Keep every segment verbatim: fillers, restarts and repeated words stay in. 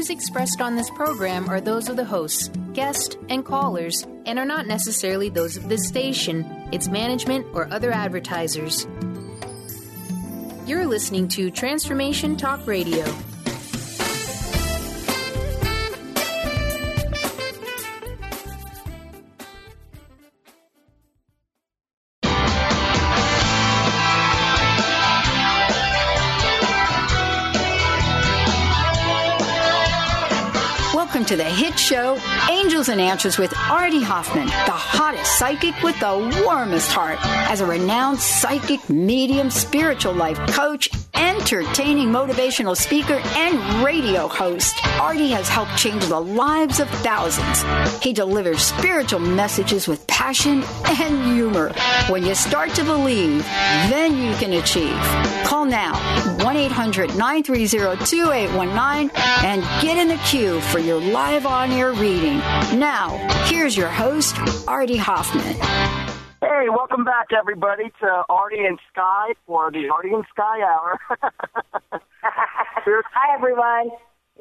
views expressed on this program are those of the hosts, guests, and callers, and are not necessarily those of this station, its management, or other advertisers. You're listening to Transformation Talk Radio. Welcome to the hit show, Angels and Answers with Artie Hoffman, the hottest psychic with the warmest heart. As a renowned psychic, medium, spiritual life coach, entertaining motivational speaker, and radio host, Artie has helped change the lives of thousands. He delivers spiritual messages with passion and humor. When you start to believe, then you can achieve. Call now, one eight hundred nine three zero two eight one nine, and get in the queue for your live on-air reading. Now, here's your host, Artie Hoffman. Hey, welcome back, everybody, to Artie and Sky for the Artie and Sky Hour. Hi, everyone.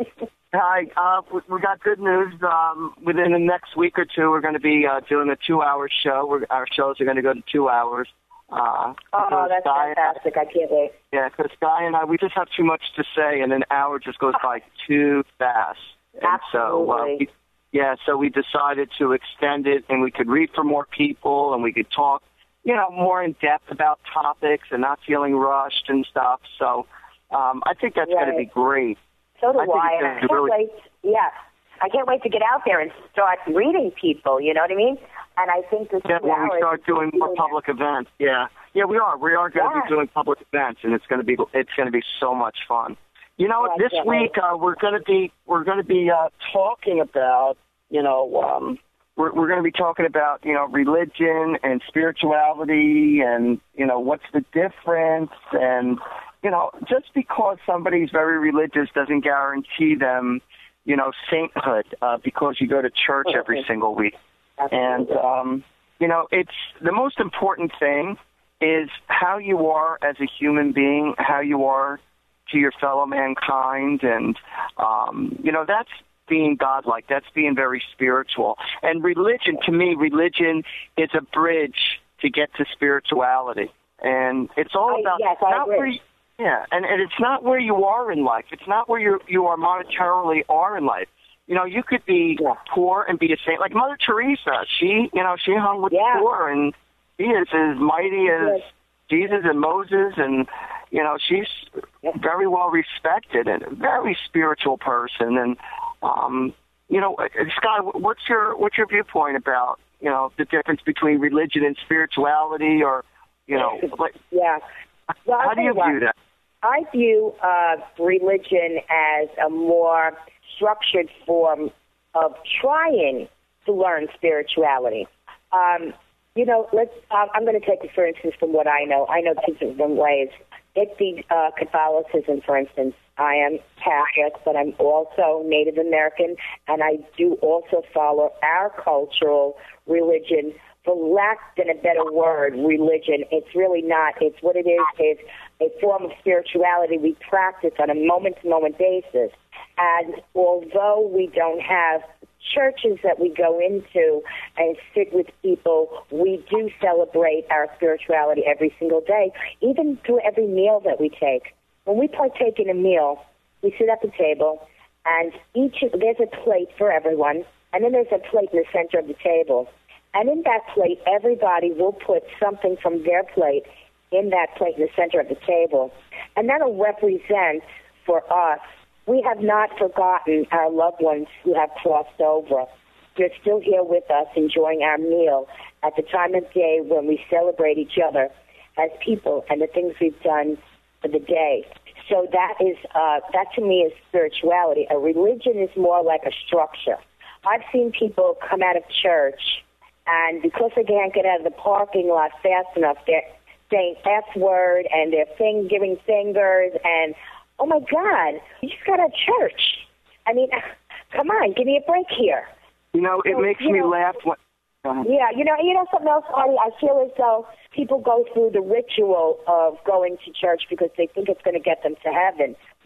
Hi. Uh, we, we got good news. Um, within the next week or two, we're going to be uh, doing a two-hour show. We're, our shows are going to go to two hours. Uh, oh, that's Sky, fantastic. I can't wait. Yeah, because Sky and I, we just have too much to say, and an hour just goes by too fast. And Absolutely. So, uh, we, yeah, so we decided to extend it, and we could read for more people, and we could talk, you know, more in depth about topics and not feeling rushed and stuff. So um, I think that's right. going to be great. So do I. I, and I can't really... wait. Yeah, I can't wait to get out there and start reading people. You know what I mean? And I think this yeah, two when hours we start doing more public that. events. Yeah, yeah, we are. We are going to yeah. be doing public events, and it's going to be it's going to be so much fun. You know, oh, this week uh, we're going to be we're going to be uh, talking about you know um, we're we're going to be talking about you know religion and spirituality and you know what's the difference and you know just because somebody's very religious doesn't guarantee them you know sainthood uh, because you go to church okay. every single week. Absolutely. And um, you know it's the most important thing is how you are as a human being, how you are to your fellow mankind, and um, you know that's being godlike. That's being very spiritual. And religion, to me, religion is a bridge to get to spirituality, and it's all I, about yes, I not agree. where you, yeah, and, and it's not where you are in life. It's not where you you are monetarily are in life. You know, you could be yeah. poor and be a saint, like Mother Teresa. She, you know, she hung with yeah. the poor, and she is as mighty as yes. Jesus and Moses, and you know, she's very well respected and a very spiritual person. And um, you know, Sky, what's your what's your viewpoint about you know the difference between religion and spirituality, or you know, like yeah, well, how do you what, view that? I view uh, religion as a more structured form of trying to learn spirituality. Um, you know, let's. Uh, I'm going to take it, for instance, from what I know. I know two different ways. It be uh, Catholicism, for instance. I am Catholic, but I'm also Native American, and I do also follow our cultural religion. For lack of a better word, religion, it's really not. It's what it is. It's a form of spirituality we practice on a moment-to-moment basis. And although we don't have churches that we go into and sit with people, we do celebrate our spirituality every single day, even through every meal that we take. When we partake in a meal, we sit at the table, and each there's a plate for everyone, and then there's a plate in the center of the table. And in that plate, everybody will put something from their plate in that plate in the center of the table. And that'll represent for us, we have not forgotten our loved ones who have crossed over. They're still here with us enjoying our meal at the time of day when we celebrate each other as people and the things we've done for the day. So that is, uh, that to me is spirituality. A religion is more like a structure. I've seen people come out of church, and because they can't get out of the parking lot fast enough, they're saying F word, and they're thing, giving fingers, and, oh, my God, you just got out of church. I mean, come on, give me a break here. You know, it so, makes you me know, laugh. When, uh, yeah, you know, you know something else, Artie? I feel as though people go through the ritual of going to church because they think it's going to get them to heaven.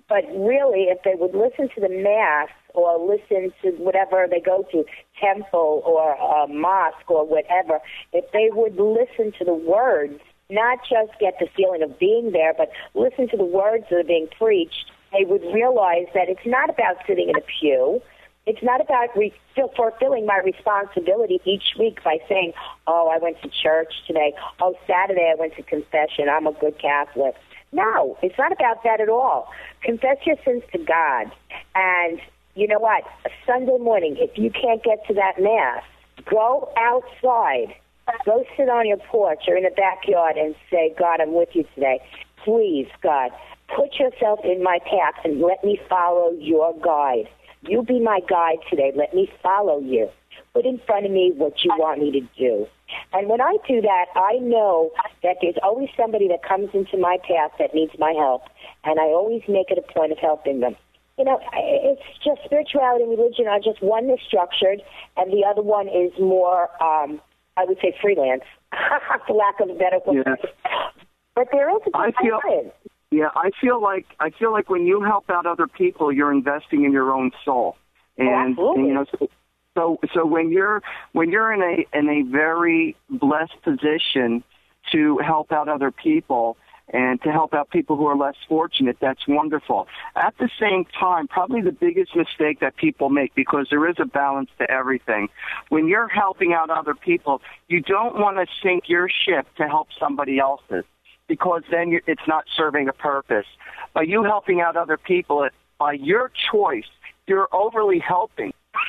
But really, if they would listen to the Mass or listen to whatever they go to, temple or a mosque or whatever, if they would listen to the words, not just get the feeling of being there, but listen to the words that are being preached, they would realize that it's not about sitting in a pew. It's not about re- fulfilling my responsibility each week by saying, oh, I went to church today. Oh, Saturday I went to confession. I'm a good Catholic. No, it's not about that at all. Confess your sins to God. And you know what? Sunday morning, if you can't get to that Mass, go outside. Go sit on your porch or in the backyard and say, God, I'm with you today. Please, God, put yourself in my path and let me follow your guide. You be my guide today. Let me follow you. Put in front of me what you want me to do. And when I do that, I know that there's always somebody that comes into my path that needs my help, and I always make it a point of helping them. You know, it's just spirituality and religion are just one is structured, and the other one is more, um, I would say, freelance, for lack of a better word. Yeah. But there is a I feel, yeah, I feel like I feel like when you help out other people, you're investing in your own soul, and, oh, and you know. So, So, so when you're when you're in a in a very blessed position to help out other people and to help out people who are less fortunate, that's wonderful. At the same time, probably the biggest mistake that people make, because there is a balance to everything, when you're helping out other people, you don't want to sink your ship to help somebody else's, because then you're, it's not serving a purpose. By you helping out other people, by your choice, you're overly helping.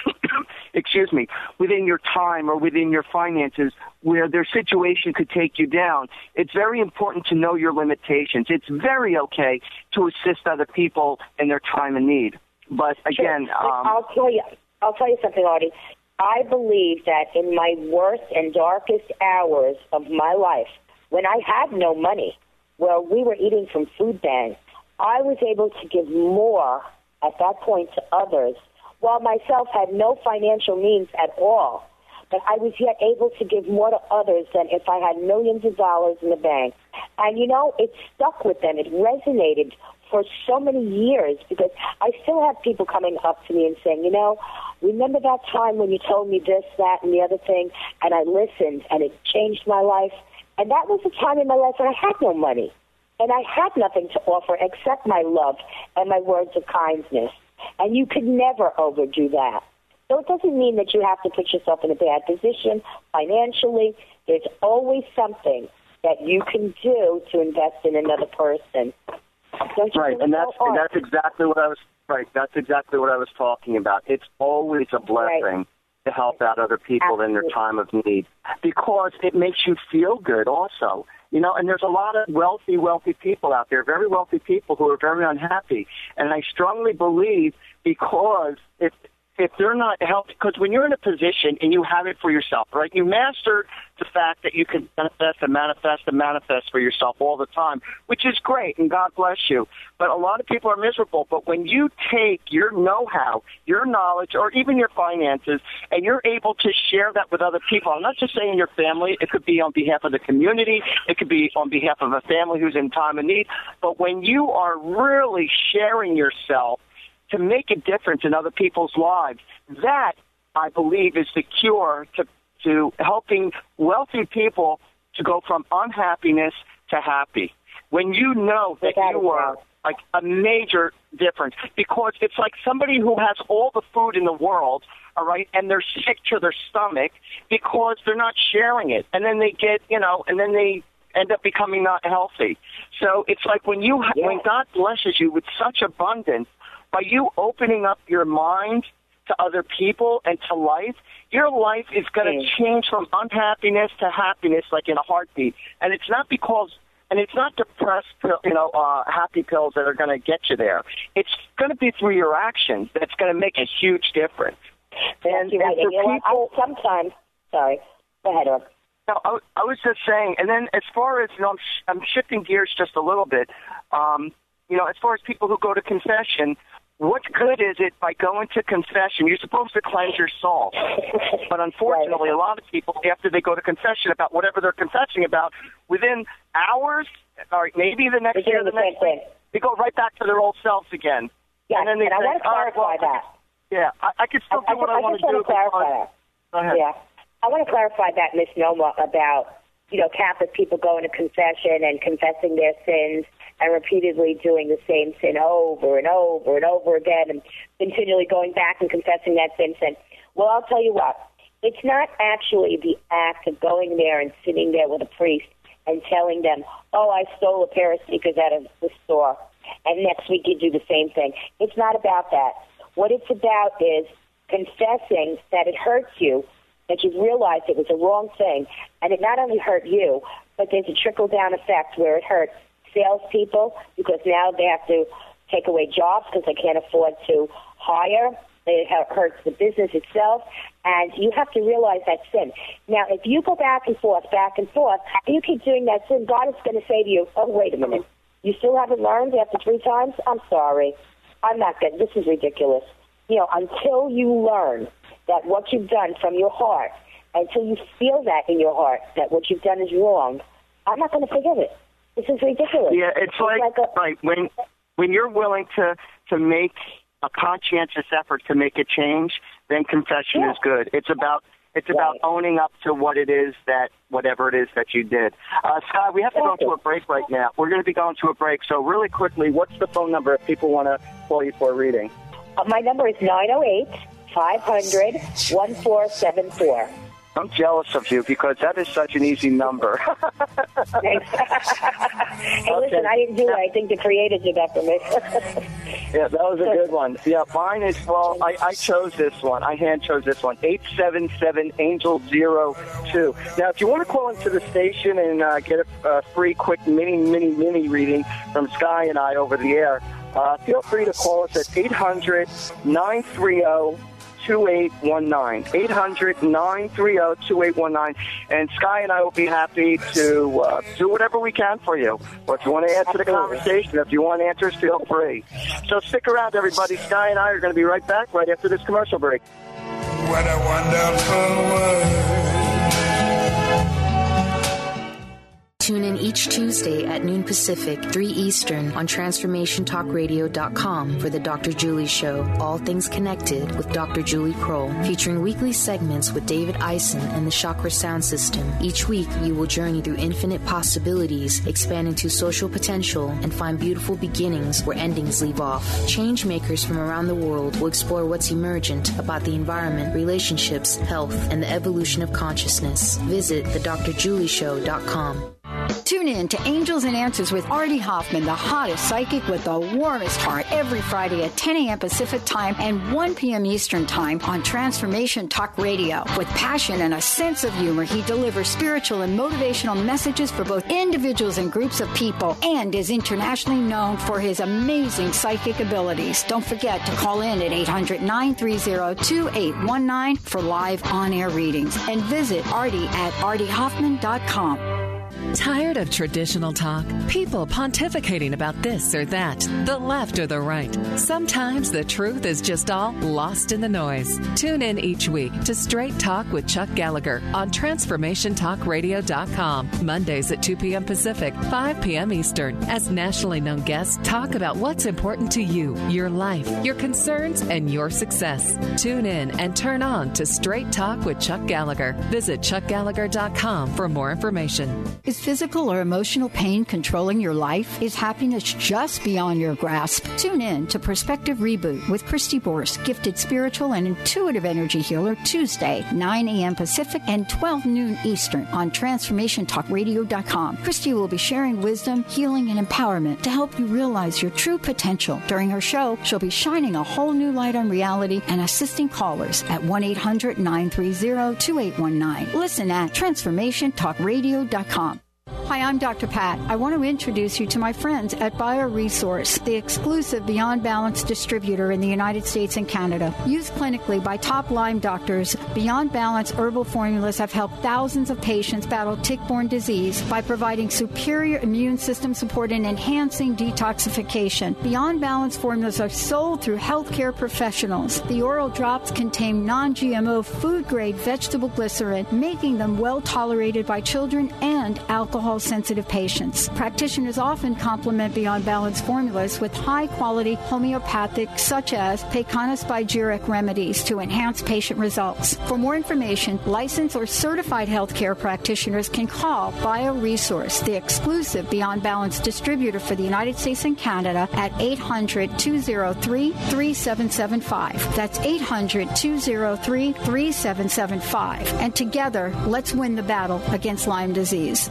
excuse me, within your time or within your finances where their situation could take you down. It's very important to know your limitations. It's very okay to assist other people in their time of need. But again, sure. um, I'll tell you, I'll tell you something, Artie. I believe that in my worst and darkest hours of my life, when I had no money, where we were eating from food banks, I was able to give more at that point to others, while myself had no financial means at all. But I was yet able to give more to others than if I had millions of dollars in the bank. And, you know, it stuck with them. It resonated for so many years, because I still have people coming up to me and saying, you know, remember that time when you told me this, that, and the other thing, and I listened, and it changed my life? And that was a time in my life when I had no money, and I had nothing to offer except my love and my words of kindness. And you could never overdo that. So it doesn't mean that you have to put yourself in a bad position financially. There's always something that you can do to invest in another person. Don't you right, and that's and that's exactly what I was right. That's exactly what I was talking about. It's always a blessing right. to help out other people Absolutely. in their time of need, because it makes you feel good also. You know, and there's a lot of wealthy, wealthy people out there, very wealthy people who are very unhappy. And I strongly believe, because if if they're not helped, because when you're in a position and you have it for yourself, right, you mastered the fact that you can manifest and manifest and manifest for yourself all the time, which is great, and God bless you. But a lot of people are miserable. But when you take your know-how, your knowledge, or even your finances, and you're able to share that with other people, I'm not just saying your family, it could be on behalf of the community, it could be on behalf of a family who's in time of need, but when you are really sharing yourself to make a difference in other people's lives, that, I believe, is the cure to, to helping wealthy people to go from unhappiness to happy. When you know that you are like a major difference, because it's like somebody who has all the food in the world, all right, and they're sick to their stomach because they're not sharing it, and then they get, you know, and then they end up becoming not healthy. So it's like when you, yeah. when God blesses you with such abundance, by you opening up your mind to other people and to life, your life is going to change from unhappiness to happiness like in a heartbeat. And it's not because, and it's not depressed, you know, uh, happy pills that are going to get you there. It's going to be through your actions that's going to make a huge difference. And, and, right. and you know people, what? Sometimes, sorry, go ahead, Ork. No, I, I was just saying, and then as far as, you know, I'm, sh- I'm shifting gears just a little bit, um, you know, as far as people who go to confession, what good is it by going to confession? You're supposed to cleanse your soul. But unfortunately, a lot of people, after they go to confession about whatever they're confessing about, within hours, or maybe the next year, the next week, they go right back to their old selves again. Yeah, and, then they and I think, want to clarify oh, well, that. Yeah, I, I can still I, do what I, I, want just to do. want to clarify that. Go ahead. Yeah, I want to clarify that misnomer about, you know, Catholic people going to confession and confessing their sins and repeatedly doing the same sin over and over and over again and continually going back and confessing that same sin. Well, I'll tell you what. It's not actually the act of going there and sitting there with a priest and telling them, oh, I stole a pair of sneakers out of the store, and next week you do the same thing. It's not about that. What it's about is confessing that it hurts you, that you've realized it was a wrong thing, and it not only hurt you, but there's a trickle-down effect where it hurts salespeople because now they have to take away jobs because they can't afford to hire. It hurts the business itself, and you have to realize that sin. Now, if you go back and forth, back and forth, and you keep doing that sin, God is going to say to you, oh, wait a minute, you still haven't learned after three times? I'm sorry. I'm not good. This is ridiculous. You know, until you learn that what you've done from your heart, until you feel that in your heart, that what you've done is wrong, I'm not going to forgive it. This is ridiculous. Yeah, it's, it's like, like a, right, when, when you're willing to, to make a conscientious effort to make a change, then confession yeah. is good. It's about it's about right. owning up to what it is that whatever it is that you did. Uh, Scott, we have to go to a break right now. We're going to be going to a break. So really quickly, what's the phone number if people want to call you for a reading? Uh, my number is nine oh eight, five hundred, one four seven four. I'm jealous of you because that is such an easy number. Thanks. Hey, okay. Listen, I didn't do it. I think the creators did that for me. Yeah, that was a good one. Yeah, mine is, well, I, I chose this one. I hand chose this one, eight seven seven, angel zero two. Now, if you want to call into the station and uh, get a uh, free, quick, mini, mini, mini reading from Sky and I over the air, uh, feel free to call us at eight hundred, nine three zero, two eight one nine. eight hundred, nine three zero, two eight one nine. And Sky and I will be happy to uh, do whatever we can for you. Or if you want to add to the conversation, if you want answers, feel free. So stick around, everybody. Sky and I are going to be right back right after this commercial break. What a wonderful world. Tune in each Tuesday at noon Pacific, three Eastern on transformation talk radio dot com for the Doctor Julie Show, All Things Connected with Doctor Julie Kroll, featuring weekly segments with David Eisen and the Chakra Sound System. Each week, you will journey through infinite possibilities, expand into social potential, and find beautiful beginnings where endings leave off. Change makers from around the world will explore what's emergent about the environment, relationships, health, and the evolution of consciousness. Visit the dr julie show dot com. Tune in to Angels and Answers with Artie Hoffman, the hottest psychic with the warmest heart, every Friday at ten a.m. Pacific Time and one p.m. Eastern Time on Transformation Talk Radio. With passion and a sense of humor, he delivers spiritual and motivational messages for both individuals and groups of people and is internationally known for his amazing psychic abilities. Don't forget to call in at eight hundred, nine three zero, two eight one nine for live on-air readings and visit Artie at artie hoffman dot com. Tired of traditional talk? People pontificating about this or that, the left or the right. Sometimes the truth is just all lost in the noise. Tune in each week to Straight Talk with Chuck Gallagher on transformation talk radio dot com. Mondays at two p.m. Pacific, five p.m. Eastern, as nationally known guests talk about what's important to you, your life, your concerns, and your success. Tune in and turn on to Straight Talk with Chuck Gallagher. Visit chuck gallagher dot com for more information. Is physical or emotional pain controlling your life? Is happiness just beyond your grasp? Tune in to Perspective Reboot with Christy Borst, gifted spiritual and intuitive energy healer, Tuesday, nine a.m. Pacific and twelve noon Eastern on transformation talk radio dot com. Christy will be sharing wisdom, healing, and empowerment to help you realize your true potential. During her show, she'll be shining a whole new light on reality and assisting callers at one eight hundred, nine three zero, two eight one nine. Listen at transformation talk radio dot com. Hi, I'm Doctor Pat. I want to introduce you to my friends at BioResource, the exclusive Beyond Balance distributor in the United States and Canada. Used clinically by top Lyme doctors, Beyond Balance herbal formulas have helped thousands of patients battle tick-borne disease by providing superior immune system support and enhancing detoxification. Beyond Balance formulas are sold through healthcare professionals. The oral drops contain non-G M O food-grade vegetable glycerin, making them well tolerated by children and alcohol alcohol-sensitive patients. Practitioners often complement Beyond Balance formulas with high-quality homeopathic, such as Pecana Spagyric remedies to enhance patient results. For more information, licensed or certified healthcare practitioners can call BioResource, the exclusive Beyond Balance distributor for the United States and Canada, at eight hundred, two oh three, three seven seven five. That's eight hundred, two oh three, three seven seven five. And together, let's win the battle against Lyme disease.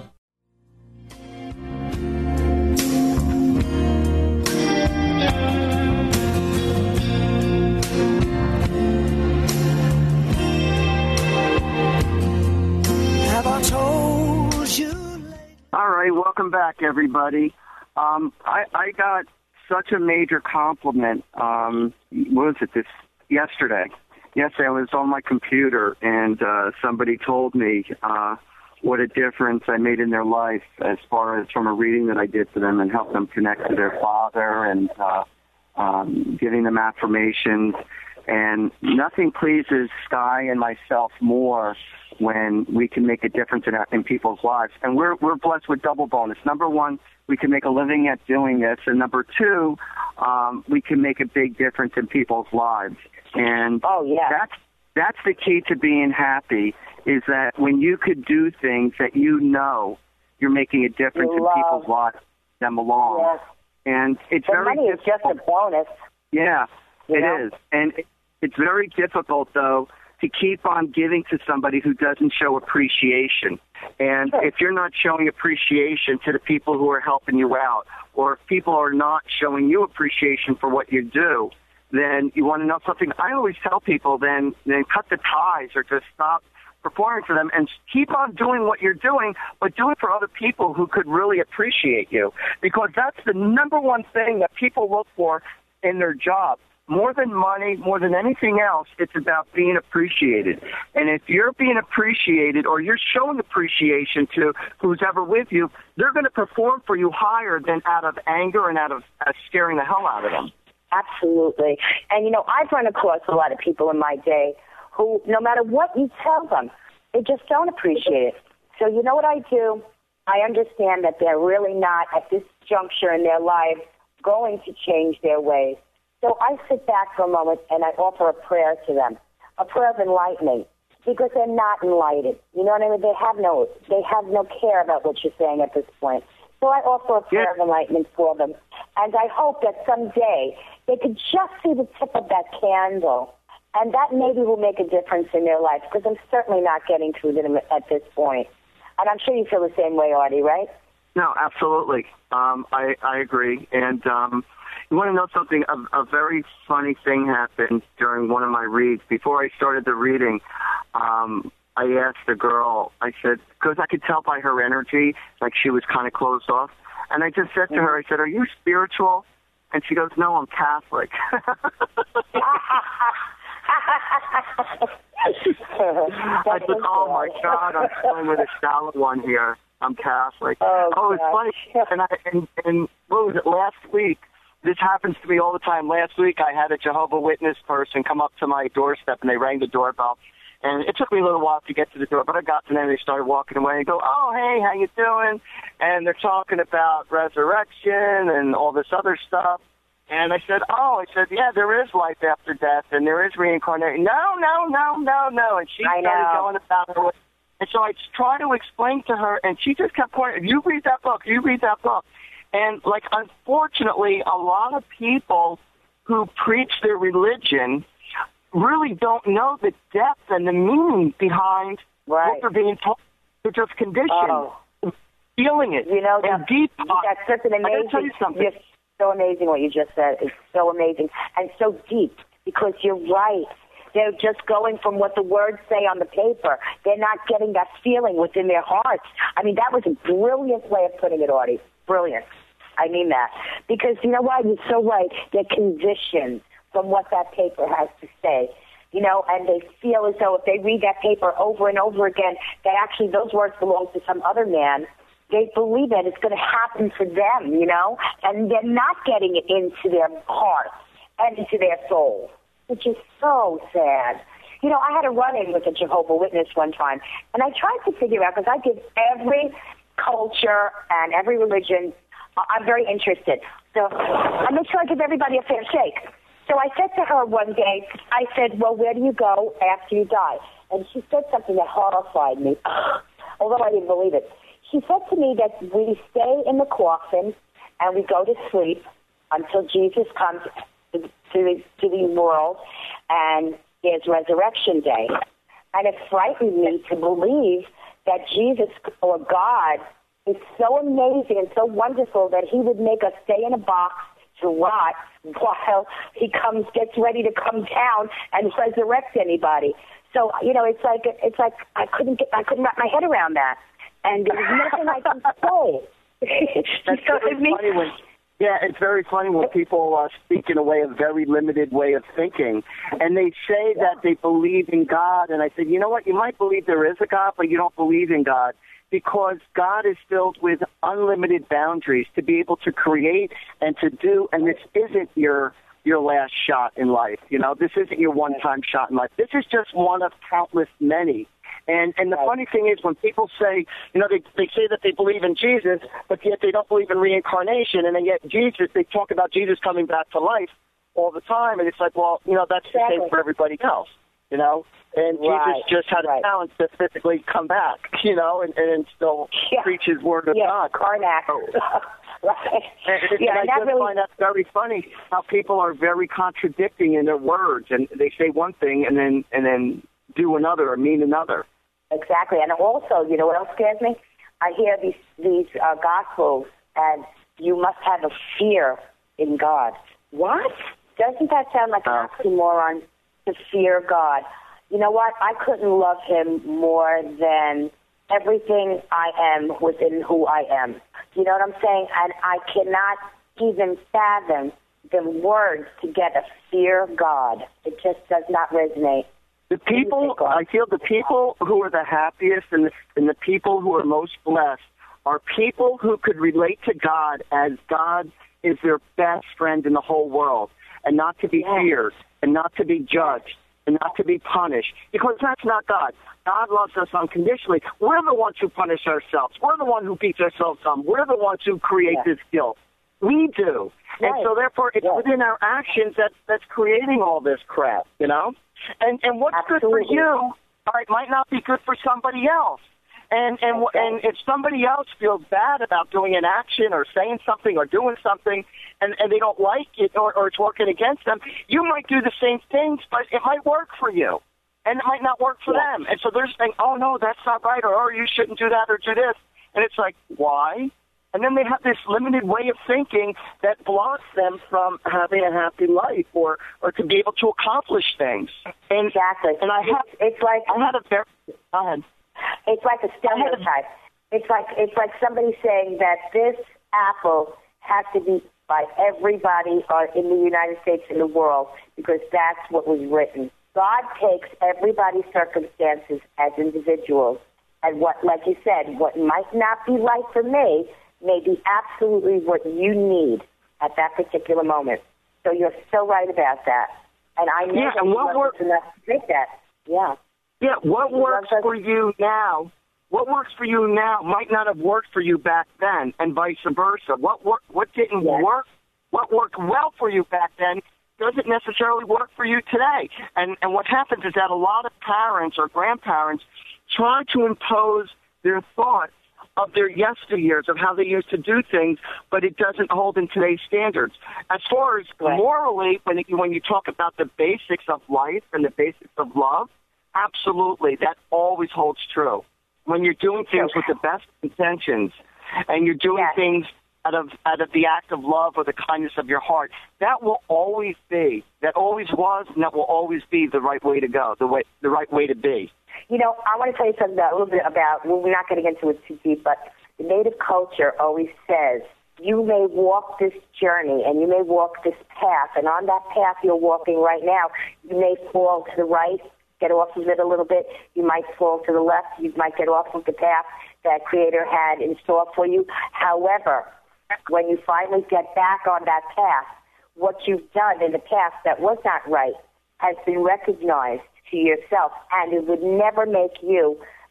Have I told you? All right, welcome back, everybody. Um, I, I got such a major compliment. Um, what was it? This yesterday. Yesterday, I was on my computer, and uh, somebody told me uh, what a difference I made in their life as far as from a reading that I did for them and helped them connect to their father and uh, um, giving them affirmations. And nothing pleases Sky and myself more when we can make a difference in, in people's lives. And we're we're blessed with double bonus. Number one, we can make a living at doing this. And number two, um, we can make a big difference in people's lives. And oh, yeah. that's that's the key to being happy, is that when you could do things that you know you're making a difference in people's lives, them along. Yes. And it's the very money is just a bonus. Yeah, you it know? is. And it's very difficult, though, to keep on giving to somebody who doesn't show appreciation. And sure. if you're not showing appreciation to the people who are helping you out, or if people are not showing you appreciation for what you do, then you want to know something. I always tell people then, then cut the ties or just stop performing for them and keep on doing what you're doing, but do it for other people who could really appreciate you. Because that's the number one thing that people look for in their job. More than money, more than anything else, it's about being appreciated. And if you're being appreciated or you're showing appreciation to who's ever with you, they're going to perform for you higher than out of anger and out of uh, scaring the hell out of them. Absolutely. And, you know, I've run across a lot of people in my day who, no matter what you tell them, they just don't appreciate it. So you know what I do? I understand that they're really not, at this juncture in their life, going to change their ways. So I sit back for a moment and I offer a prayer to them, a prayer of enlightenment, because they're not enlightened. You know what I mean? They have no, they have no care about what you're saying at this point. So I offer a prayer yeah. of enlightenment for them, and I hope that someday they could just see the tip of that candle, and that maybe will make a difference in their life, because I'm certainly not getting through them at this point. And I'm sure you feel the same way, Artie, right? No, absolutely. Um, I, I agree. And um, you want to know something? A, a very funny thing happened during one of my reads. Before I started the reading, um, I asked the girl, I said, because I could tell by her energy, like she was kind of closed off. And I just said to her, I said, are you spiritual? And she goes, no, I'm Catholic. I said, oh, my God, I'm dealing with a shallow one here. I'm Catholic. Oh, oh it's funny. And, I, and, and what was it, last week? This happens to me all the time. Last week, I had a Jehovah Witness person come up to my doorstep, and they rang the doorbell. And it took me a little while to get to the door, but I got to them, and they started walking away and go, oh, hey, how you doing? And they're talking about resurrection and all this other stuff. And I said, oh, I said, yeah, there is life after death, and there is reincarnation. No, no, no, no, no. And she I started know. going about it. And so I tried to explain to her, and she just kept pointing, you read that book, you read that book. And, like, unfortunately, a lot of people who preach their religion really don't know the depth and the meaning behind right. what they're being told. They're just conditioned, oh. feeling it. You know, and that, deep. that's such an amazing. I gotta tell you something. It's so amazing what you just said. It's so amazing and so deep, because you're right. They're just going from what the words say on the paper. They're not getting that feeling within their hearts. I mean, that was a brilliant way of putting it, Artie. Brilliant. I mean that. Because, you know what? You're so right. They're conditioned from what that paper has to say. You know, and they feel as though if they read that paper over and over again, that actually those words belong to some other man. They believe that it's going to happen for them, you know, and they're not getting it into their hearts and into their souls, which is so sad. You know, I had a run-in with a Jehovah's Witness one time, and I tried to figure out, because I give every culture and every religion, uh, I'm very interested. So I make sure I give everybody a fair shake. So I said to her one day, I said, well, where do you go after you die? And she said something that horrified me, although I didn't believe it. She said to me that we stay in the coffin and we go to sleep until Jesus comes to the, to the world and there's Resurrection Day. And it frightened me to believe that Jesus or God is so amazing and so wonderful that he would make us stay in a box to rot while he comes, gets ready to come down and resurrect anybody. So, you know, it's like, it's like I couldn't get, I couldn't wrap my head around that. And there was nothing I could say. That's really funny when, yeah, it's very funny when people uh, speak in a way, a very limited way of thinking, and they say yeah. that they believe in God, and I said, you know what, you might believe there is a God, but you don't believe in God, because God is filled with unlimited boundaries to be able to create and to do, and this isn't your your last shot in life. You know, this isn't your one-time shot in life. This is just one of countless many. And and the right. funny thing is when people say, you know, they they say that they believe in Jesus, but yet they don't believe in reincarnation, and then yet Jesus, they talk about Jesus coming back to life all the time, and it's like, well, you know, that's exactly. the same for everybody else, you know? And right. Jesus just had right. a talent to physically come back, you know, and, and still yeah. preach his word of yeah. God. Karnak. Oh. right. And, yeah, and I and that just really... find that very funny how people are very contradicting in their words, and they say one thing and then and then do another or mean another. Exactly. And also, you know what else scares me? I hear these these uh, gospels, and you must have a fear in God. What? Doesn't that sound like an oxymoron, to fear God? You know what? I couldn't love him more than everything I am within who I am. You know what I'm saying? And I cannot even fathom the words together, fear God. It just does not resonate. The people, I feel the people who are the happiest and the, and the people who are most blessed are people who could relate to God as God is their best friend in the whole world, and not to be yeah. feared, and not to be judged, and not to be punished, because that's not God. God loves us unconditionally. We're the ones who punish ourselves. We're the ones who beat ourselves up. We're the ones who create yeah. this guilt. We do. Right. And so, therefore, it's yeah. within our actions that, that's creating all this crap, you know? And and what's Absolutely. good for you, all right, might not be good for somebody else. And and okay. and if somebody else feels bad about doing an action or saying something or doing something, and, and they don't like it or, or it's working against them, you might do the same things, but it might work for you. And it might not work for yeah. them. And so they're saying, oh, no, that's not right, or oh, you shouldn't do that or do this. And it's like, why? And then they have this limited way of thinking that blocks them from having a happy life or, or to be able to accomplish things. And, exactly. And I have, it's, it's like I had a very, go ahead. It's like a stereotype. It's like it's like somebody saying that this apple has to be by everybody in the United States and the world because that's what was written. God takes everybody's circumstances as individuals, and what, like you said, what might not be right for me may be absolutely what you need at that particular moment. So you're so right about that. And I know yeah, that and what works enough to take that. Yeah. Yeah, what works for you now, what works for you now might not have worked for you back then, and vice versa. What work, what didn't yes. work, what worked well for you back then doesn't necessarily work for you today. And and what happens is that a lot of parents or grandparents try to impose their thoughts of their yesteryears, of how they used to do things, but it doesn't hold in today's standards. As far as right. morally, when it, when you talk about the basics of life and the basics of love, absolutely, that always holds true. When you're doing things with the best intentions and you're doing yes. things out of out of the act of love or the kindness of your heart, that will always be, that always was, and that will always be the right way to go, the way the right way to be. You know, I want to tell you something about, a little bit about, well, we're not getting into it too deep, but the Native culture always says, you may walk this journey and you may walk this path, and on that path you're walking right now, you may fall to the right, get off of it a little bit, you might fall to the left, you might get off of the path that Creator had in store for you. However, when you finally get back on that path, what you've done in the past that was not right has been recognized to yourself, and it would never make you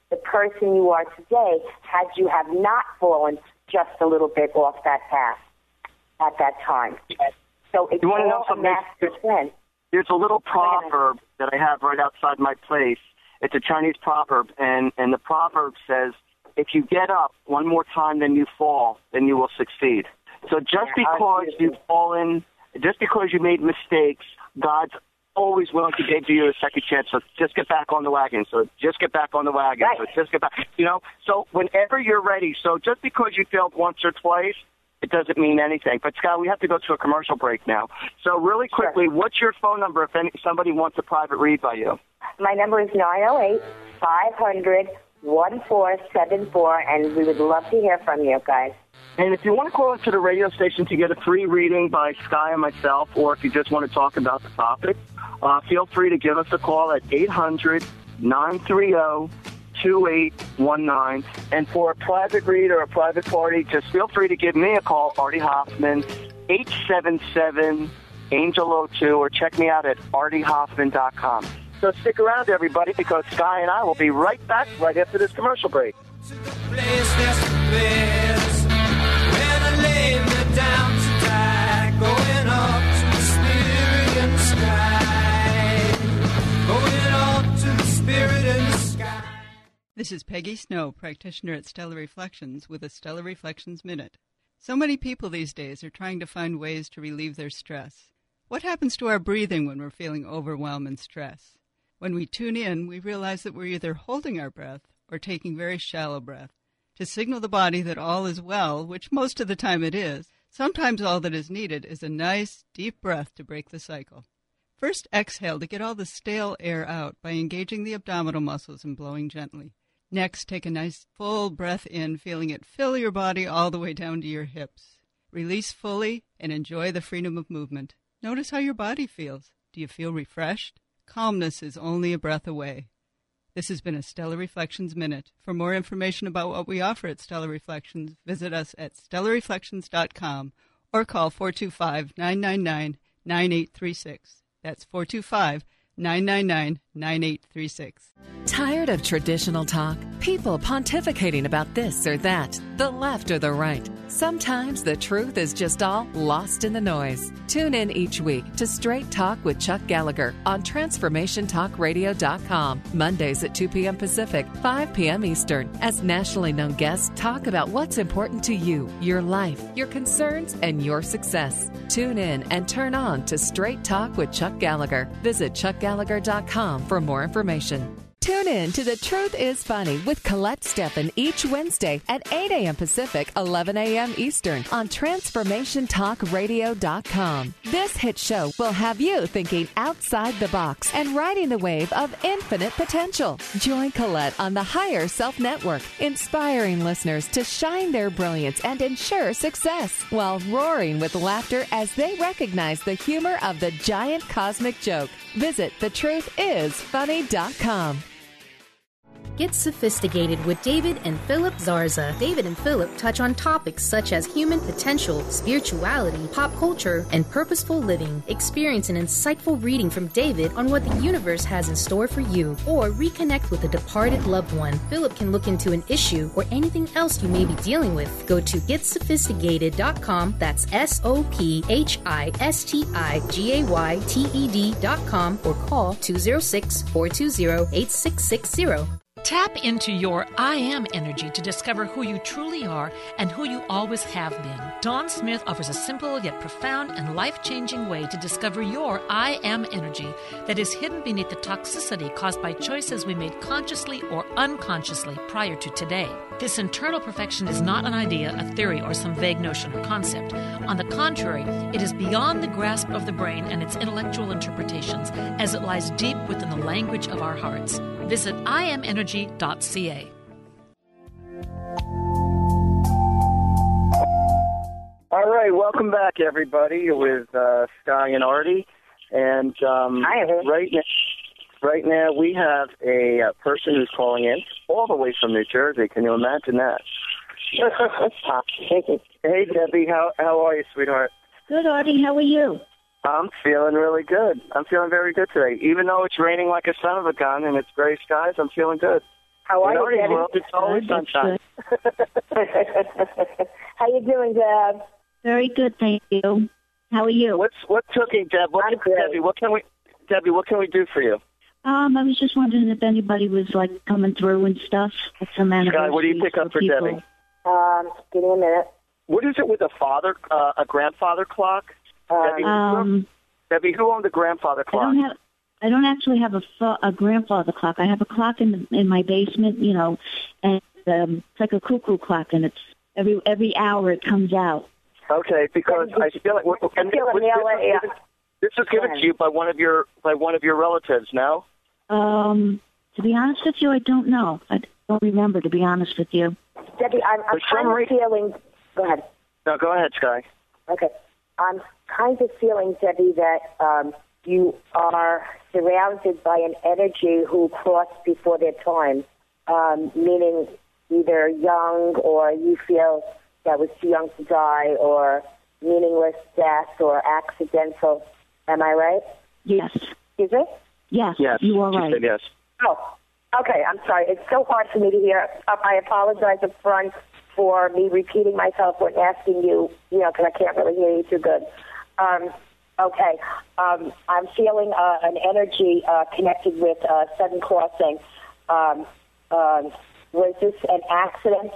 the person you are today had you have not fallen just a little bit off that path at that time. So it's you want to know all a something? master plan. There's a little proverb that I have right outside my place. It's a Chinese proverb, and, and the proverb says, if you get up one more time than you fall, then you will succeed. So just because you've fallen, just because you made mistakes, God's always willing to give you a second chance. So just get back on the wagon. So just get back on the wagon. Right. So just get back. You know, so whenever you're ready. So just because you failed once or twice, it doesn't mean anything. But, Scott, we have to go to a commercial break now. So really quickly, sure. What's your phone number if any, somebody wants a private read by you? My number is nine oh eight, five hundred, one four seven four, and we would love to hear from you guys. And if you want to call into the radio station to get a free reading by Sky and myself, or if you just want to talk about the topic, uh, feel free to give us a call at eight hundred, nine three zero, two eight one nine. And for a private read or a private party, just feel free to give me a call, Artie Hoffman, eight seven seven, Angel oh two, or check me out at artie hoffman dot com. So stick around, everybody, because Sky and I will be right back right after this commercial break. To the place that's the best. When I lay me down to die, going up to the spirit in the sky. Going up to the spirit in the sky. This is Peggy Snow, practitioner at Stellar Reflections, with a Stellar Reflections Minute. So many people these days are trying to find ways to relieve their stress. What happens to our breathing when we're feeling overwhelm and stress? When we tune in, we realize that we're either holding our breath or taking very shallow breath to signal the body that all is well, which most of the time it is. Sometimes all that is needed is a nice, deep breath to break the cycle. First, exhale to get all the stale air out by engaging the abdominal muscles and blowing gently. Next, take a nice full breath in, feeling it fill your body all the way down to your hips. Release fully and enjoy the freedom of movement. Notice how your body feels. Do you feel refreshed? Calmness is only a breath away. This has been a Stellar Reflections Minute. For more information about what we offer at Stellar Reflections, visit us at stellar reflections dot com or call four two five, nine nine nine, nine eight three six. That's four two five, nine nine nine, nine eight three six. Tired of traditional talk? People pontificating about this or that, the left or the right. Sometimes the truth is just all lost in the noise. Tune in each week to Straight Talk with Chuck Gallagher on transformation talk radio dot com, Mondays at two p.m. Pacific, five p.m. Eastern, as nationally known guests talk about what's important to you, your life, your concerns, and your success. Tune in and turn on to Straight Talk with Chuck Gallagher. Visit chuck gallagher dot com for more information. Tune in to The Truth is Funny with Colette Steffen each Wednesday at eight a.m. Pacific, eleven a.m. Eastern on transformation talk radio dot com. This hit show will have you thinking outside the box and riding the wave of infinite potential. Join Colette on the Higher Self Network, inspiring listeners to shine their brilliance and ensure success while roaring with laughter as they recognize the humor of the giant cosmic joke. Visit the truth is funny dot com. Get sophisticated with David and Philip Zarza. David and Philip touch on topics such as human potential, spirituality, pop culture, and purposeful living. Experience an insightful reading from David on what the universe has in store for you, or reconnect with a departed loved one. Philip can look into an issue or anything else you may be dealing with. Go to get sophisticated dot com. That's S O P H I S T I G A Y T E D dot com, or call two oh six, four two zero, eight six six zero. Tap into your I Am energy to discover who you truly are and who you always have been. Dawn Smith offers a simple yet profound and life-changing way to discover your I Am energy that is hidden beneath the toxicity caused by choices we made consciously or unconsciously prior to today. This internal perfection is not an idea, a theory, or some vague notion or concept. On the contrary, it is beyond the grasp of the brain and its intellectual interpretations, as it lies deep within the language of our hearts. Visit I am energy dot c a. All right, welcome back, everybody, with uh, Sky and Artie. And um, Hi, right now, right now we have a uh, person who's calling in all the way from New Jersey. Can you imagine that? Hey, Debbie, how how are you, sweetheart? Good, Artie. How are you? I'm feeling really good. I'm feeling very good today. Even though it's raining like a son of a gun and it's gray skies, I'm feeling good. How are you? you, Debbie? Well, it's always sunshine. How you doing, Deb? Very good, thank you. How are you? What's what's cooking, Deb? What, I'm great. Debbie, what can we Debbie, what can we do for you? Um, I was just wondering if anybody was like coming through and stuff. At some Sky, what do you pick up for people. Debbie? Um, give me a minute. What is it with a father, uh, a grandfather clock? Debbie, Um, Debbie, who owned the grandfather I clock? don't have. I don't actually have a, fa- a grandfather clock. I have a clock in the, in my basement, you know, and um, it's like a cuckoo clock, and it's every every hour it comes out. Okay, because I feel like what, and feel this, it, Neil, was yeah. given, this was given to you by one of your by one of your relatives. No. Um, to be honest with you, I don't know. I don't remember. To be honest with you. Debbie, I'm, I'm For some kind of reason- feeling. Go ahead. No, go ahead, Sky. Okay. I'm kind of feeling, Debbie, that um, you are surrounded by an energy who crossed before their time, um, meaning either young or you feel that was too young to die or meaningless death or accidental. Am I right? Yes. Excuse me? Yes. Yes, You are she right. said yes. Oh, okay. I'm sorry. It's so hard for me to hear. Uh, I apologize up front for me repeating myself when asking you, you know, because I can't really hear you too good. Um, okay. Um, I'm feeling uh, an energy uh, connected with uh, sudden crossing. Um, um, was this an accident?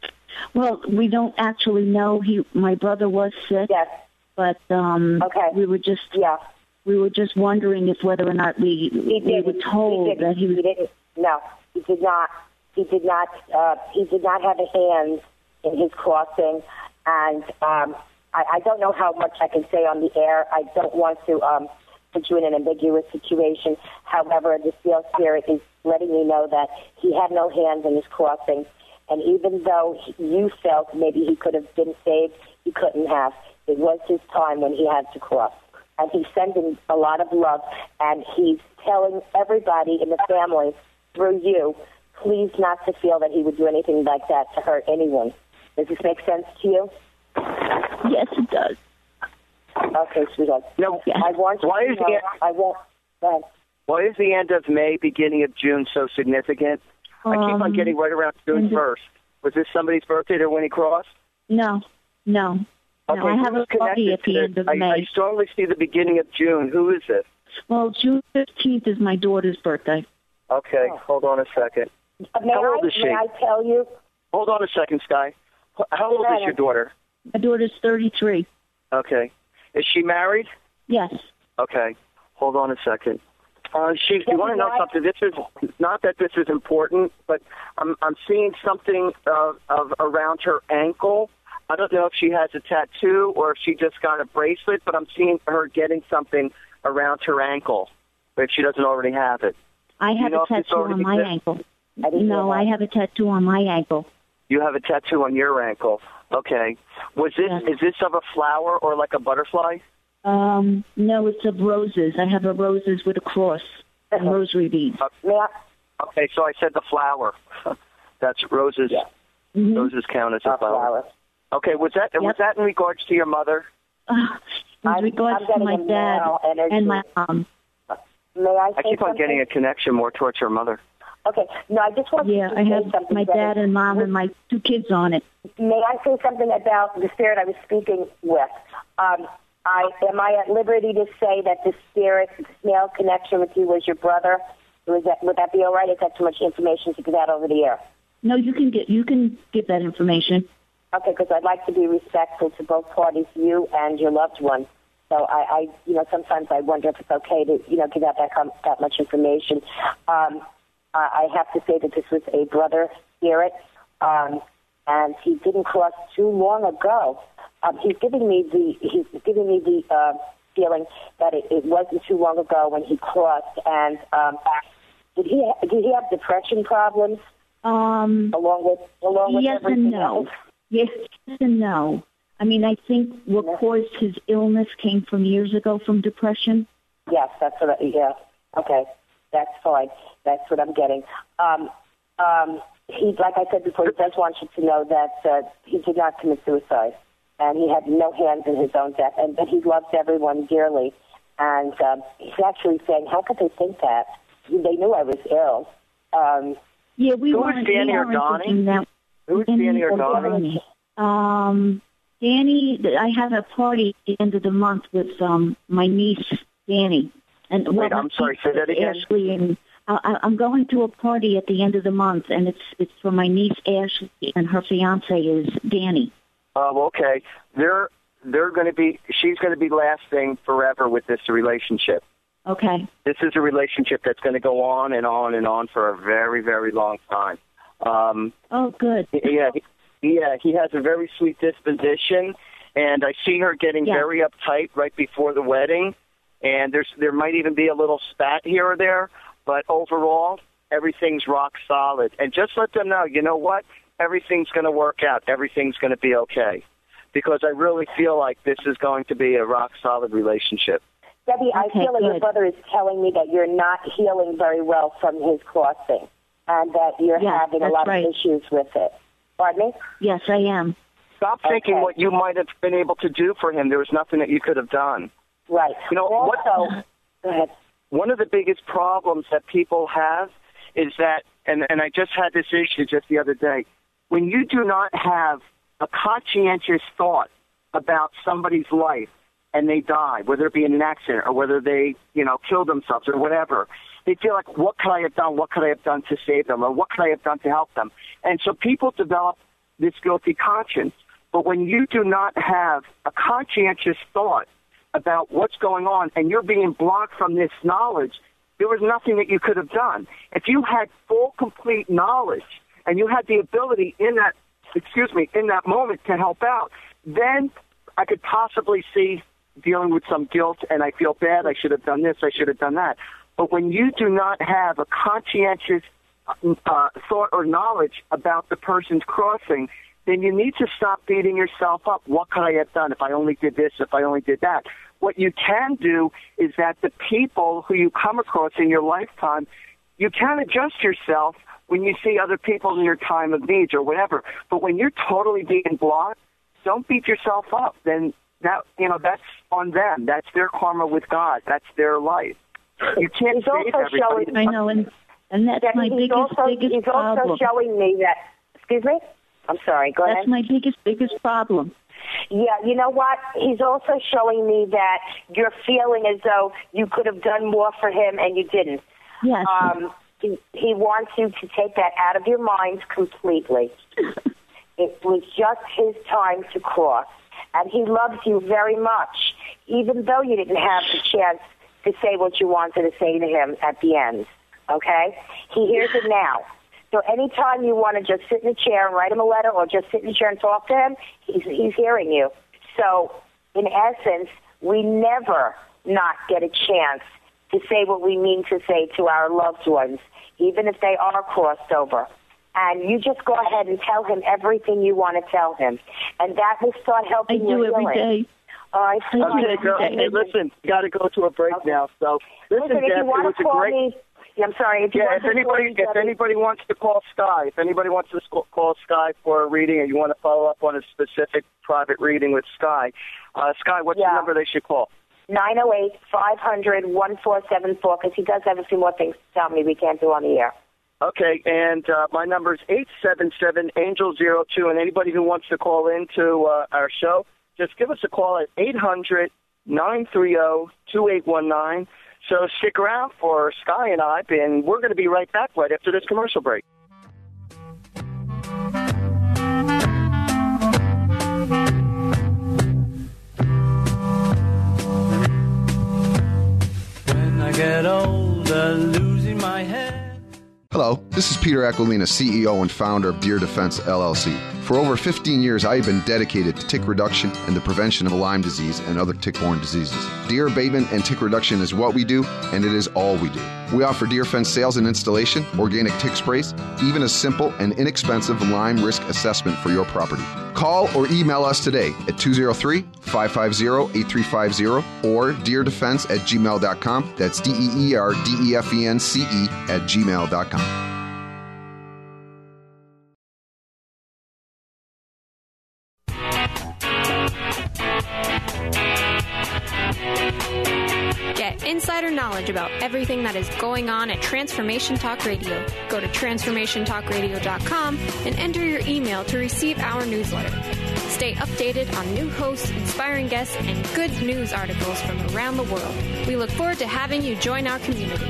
Well, we don't actually know. He, my brother was sick. Yes. But um, Okay. we were just Yeah. we were just wondering if whether or not we He we didn't. were told he didn't. that he was. He didn't. No, he did not. He did not. Uh, he did not have a hand in his crossing, and um, I, I don't know how much I can say on the air. I don't want to um, put you in an ambiguous situation. However, the Steel Spirit is letting me know that he had no hands in his crossing, and even though he, you felt maybe he could have been saved, he couldn't have. It was his time when he had to cross. And he's sending a lot of love, and he's telling everybody in the family through you, please not to feel that he would do anything like that to hurt anyone. Does this make sense to you? Yes, it does. Okay, sweetheart. No, I want you why to is know, the I won't. Go ahead. why is the end of May, beginning of June so significant? I keep on Um, getting right around June and the- first. Was this somebody's birthday or when he crossed? No, no. Okay, no, I have who's a party connected at the to end this? of I, May. I strongly see the beginning of June. Who is this? Well, June fifteenth is my daughter's birthday. Okay, Oh. hold on a second. Uh, May, How I, old is she? may I tell you? Hold on a second, Sky. H- How old is your daughter? My daughter's thirty-three. Okay. Is she married? Yes. Okay. Hold on a second. Uh, she, you want to know why- something? This is not that this is important, but I'm I'm seeing something of, of around her ankle. I don't know if she has a tattoo or if she just got a bracelet, but I'm seeing her getting something around her ankle if she doesn't already have it. I have know a if this tattoo already on my exists? ankle. I didn't No, know I that. have a tattoo on my ankle. You have a tattoo on your ankle. Okay. Was this Yes. is this of a flower or like a butterfly? Um, no, it's of roses. I have a roses with a cross and rosary beads. May I? Okay, so I said the flower. That's roses. Yeah. Mm-hmm. Roses count as a Uh, flower. flower. Okay, was that was Yep. that in regards to your mother? Uh, with I'm- regards I'm to getting my a dad male energy. and my mom. May I say I keep on something? getting a connection more towards her mother. Okay. No, I just want Yeah, to I say have something. my Debbie. dad and mom and my two kids on it. May I say something about the spirit I was speaking with? Um, I am I at liberty to say that the spirit, the snail connection with you was your brother? Was that, would that be all right? Is that too much information to give out over the air? No, you can get you can give that information. Okay, because I'd like to be respectful to both parties, you and your loved one. So I, I, you know, sometimes I wonder if it's okay to, you know, give out that com- that much information. Um, I I have to say that this was a brother spirit, um, and he didn't cross too long ago. Um, he's giving me the he's giving me the uh, feeling that it, it wasn't too long ago when he crossed. And um, did he did he have depression problems Um, along with along with yes everything and no. else? Yes and no. I mean, I think what caused his illness came from years ago from depression. Yes, that's what. I, yeah. Okay, that's fine. That's what I'm getting. Um, um, he, like I said before, he does want you to know that uh, he did not commit suicide, and he had no hands in his own death, and that he loves everyone dearly. And um, he's actually saying, "How could they think that? They knew I was ill." Um, Yeah, we Who weren't. was Danny we or weren't Donnie? thinking that- Who was Danny or Donnie? Danny. Um, Danny, I have a party at the end of the month with um my niece Danny. And Wait, well, I'm sorry. Say that again. Ashley and I, I'm going to a party at the end of the month, and it's it's for my niece Ashley, and her fiance is Danny. Oh, okay. They're they're going to be. She's going to be lasting forever with this relationship. Okay. This is a relationship that's going to go on and on and on for a very, very long time. Um, oh, good. Yeah, he, yeah. He has a very sweet disposition, and I see her getting yeah. very uptight right before the wedding. And there's there might even be a little spat here or there, but overall, everything's rock solid. And just let them know, you know what? Everything's going to work out. Everything's going to be okay. Because I really feel like this is going to be a rock solid relationship. Debbie, I okay, feel like good. your brother is telling me that you're not healing very well from his crossing, and that you're yes, having a lot right. of issues with it. Pardon me? Yes, I am. Stop thinking okay. what you might have been able to do for him. There was nothing that you could have done. Right. You know, also, what, go ahead. One of the biggest problems that people have is that, and, and I just had this issue just the other day, when you do not have a conscientious thought about somebody's life and they die, whether it be in an accident or whether they, you know, kill themselves or whatever, they feel like, what could I have done? What could I have done to save them? Or what could I have done to help them? And so people develop this guilty conscience. But when you do not have a conscientious thought about what's going on and you're being blocked from this knowledge, there was nothing that you could have done. If you had full, complete knowledge and you had the ability in that, excuse me, in that moment to help out, then I could possibly see dealing with some guilt and I feel bad, I should have done this, I should have done that. But when you do not have a conscientious uh, thought or knowledge about the person's crossing, then you need to stop beating yourself up. What could I have done if I only did this, if I only did that? What you can do is that the people who you come across in your lifetime, you can adjust yourself when you see other people in your time of need or whatever. But when you're totally being blocked, don't beat yourself up. Then that, you know, that's on them. That's their karma with God. That's their life. You can't he's save also everybody. showing, I know, and, and that's that my he's biggest, also, biggest he's problem. also showing me that, excuse me? I'm sorry, go That's ahead. my biggest, biggest problem. Yeah, you know what? He's also showing me that you're feeling as though you could have done more for him and you didn't. Yes. Um, he, he wants you to take that out of your mind completely. It was just his time to cross. And he loves you very much, even though you didn't have the chance to say what you wanted to say to him at the end. Okay? He hears it now. So anytime you want to just sit in a chair and write him a letter or just sit in a chair and talk to him, he's, he's hearing you. So in essence, we never not get a chance to say what we mean to say to our loved ones, even if they are crossed over. And you just go ahead and tell him everything you want to tell him. And that will start I helping do your every healing. day. All right. I do Okay, every girl. day. Hey, listen, you got to go to a break Okay. now. So listen, Listen, if Deb, you it want was to a call great. me, yeah, I'm sorry. If you Yeah, want if to call anybody me, if Debbie- anybody wants to call Sky, if anybody wants to sc- call Sky for a reading and you want to follow up on a specific private reading with Sky, uh, Sky, what's Yeah. the number they should call? nine oh eight, five hundred, one four seven four, because he does have a few more things to tell me we can't do on the air. Okay, and uh, my number is eight seven seven, angel zero two, and anybody who wants to call into uh, our show, just give us a call at eight hundred, nine three zero, two eight one nine. So stick around for Sky and I, and we're going to be right back right after this commercial break. When I get older, losing my head. Hello, this is Peter Aquilina, C E O and founder of Deer Defense, L L C. For over fifteen years, I have been dedicated to tick reduction and the prevention of Lyme disease and other tick-borne diseases. Deer abatement and tick reduction is what we do, and it is all we do. We offer Deer Fence sales and installation, organic tick sprays, even a simple and inexpensive Lyme risk assessment for your property. Call or email us today at two oh three, five five zero, eight three five zero or deer defense at gmail dot com. That's D E E R D E F E N C E at gmail dot com. Get insider knowledge about everything that is going on at Transformation Talk Radio. Go to transformation talk radio dot com and enter your email to receive our newsletter. Stay updated on new hosts, inspiring guests, and good news articles from around the world. We look forward to having you join our community.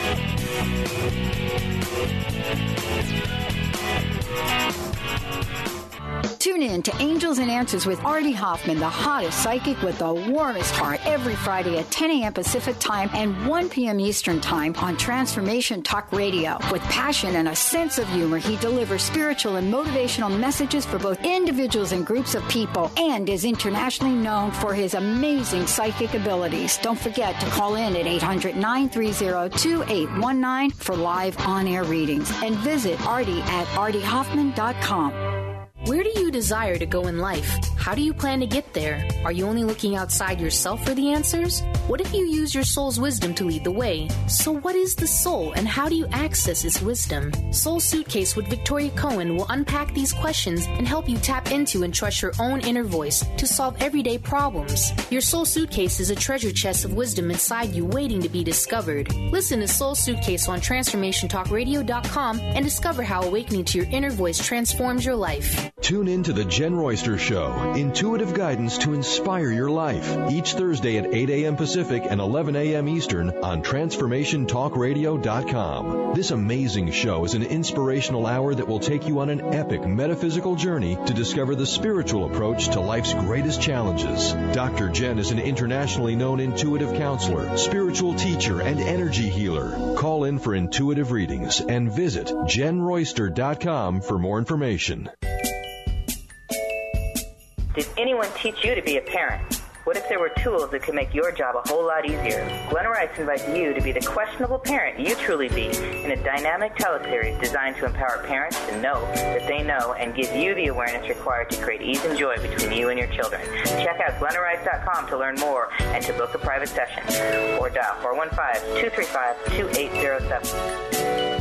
Tune in to Angels and Answers with Artie Hoffman, the hottest psychic with the warmest heart, every Friday at ten a.m. Pacific Time and one p.m. Eastern Time on Transformation Talk Radio. With passion and a sense of humor, he delivers spiritual and motivational messages for both individuals and groups of people, and is internationally known for his amazing psychic abilities. Don't forget to call in at eight hundred, nine three zero, two eight one nine for live on-air readings, and visit Artie at artie hoffman dot com. Where do you desire to go in life? How do you plan to get there? Are you only looking outside yourself for the answers? What if you use your soul's wisdom to lead the way? So what is the soul, and how do you access its wisdom? Soul Suitcase with Victoria Cohen will unpack these questions and help you tap into and trust your own inner voice to solve everyday problems. Your Soul Suitcase is a treasure chest of wisdom inside you waiting to be discovered. Listen to Soul Suitcase on transformation talk radio dot com and discover how awakening to your inner voice transforms your life. Tune in to the Jen Royster Show, intuitive guidance to inspire your life, each Thursday at eight a.m. Pacific and eleven a.m. Eastern on transformation talk radio dot com. This amazing show is an inspirational hour that will take you on an epic metaphysical journey to discover the spiritual approach to life's greatest challenges. Doctor Jen is an internationally known intuitive counselor, spiritual teacher, and energy healer. Call in for intuitive readings and visit jen royster dot com for more information. Did anyone teach you to be a parent? What if there were tools that could make your job a whole lot easier? Glenna Rice invites you to be the questionable parent you truly be in a dynamic teleseries designed to empower parents to know that they know and give you the awareness required to create ease and joy between you and your children. Check out glenna rice dot com to learn more and to book a private session. Or dial four one five, two three five, two eight zero seven.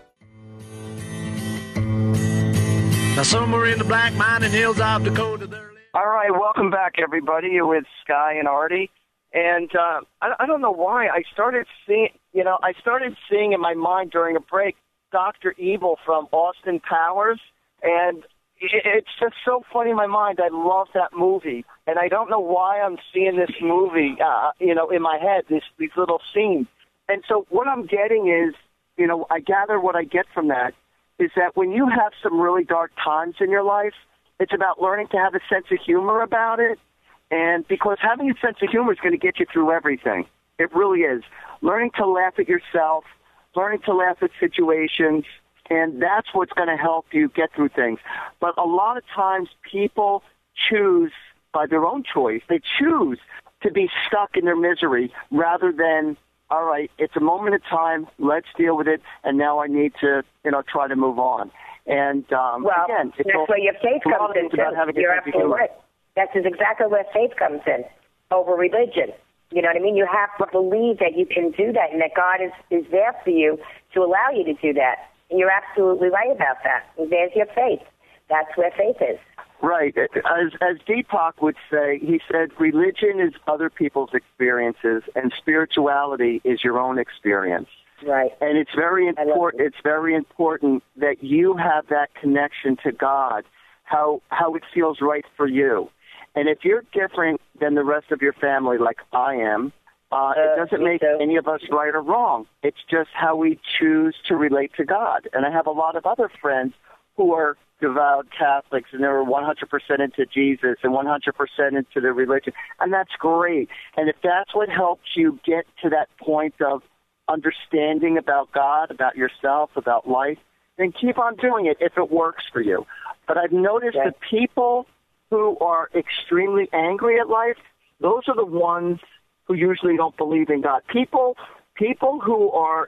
Now somewhere in the black mining hills of Dakota, there. All right, welcome back, everybody. You're with Sky and Artie, and uh, I, I don't know why I started seeing. You know, I started seeing in my mind during a break Doctor Evil from Austin Powers, and it, it's just so funny in my mind. I love that movie, and I don't know why I'm seeing this movie. Uh, you know, in my head, this, these little scenes, and so what I'm getting is, you know, I gather what I get from that is that when you have some really dark times in your life, it's about learning to have a sense of humor about it, and because having a sense of humor is going to get you through everything. It really is. Learning to laugh at yourself, learning to laugh at situations, and that's what's going to help you get through things. But a lot of times people choose, by their own choice, they choose to be stuck in their misery rather than, all right, it's a moment of time, let's deal with it, and now I need to, you know, try to move on. And um, well, again, it's that's all, where your faith comes in, too. You're absolutely right. That's exactly where faith comes in, over religion. You know what I mean? You have to believe that you can do that and that God is, is there for you to allow you to do that. And you're absolutely right about that. And there's your faith. That's where faith is. Right. As, as Deepak would say, he said, religion is other people's experiences and spirituality is your own experience. Right. And it's very important. It's very important that you have that connection to God, how how it feels right for you. And if you're different than the rest of your family, like I am, uh, uh, it doesn't make too. any of us right or wrong. It's just how we choose to relate to God. And I have a lot of other friends who are devout Catholics, and they're one hundred percent into Jesus and one hundred percent into their religion, and that's great. And if that's what helps you get to that point of understanding about God, about yourself, about life, then keep on doing it if it works for you. But I've noticed yeah. that people who are extremely angry at life, those are the ones who usually don't believe in God. People people who are